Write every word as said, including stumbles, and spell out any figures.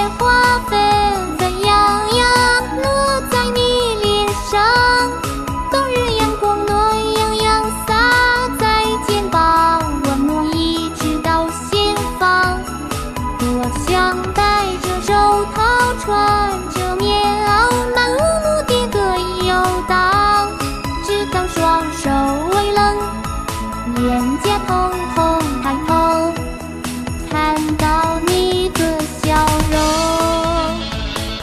花纷纷扬扬落在你脸上，冬日阳光暖洋洋洒在肩膀，温暖一直到心房。我想戴着手套，穿着棉袄，漫无目的地游荡，直到双手微冷，脸颊疼。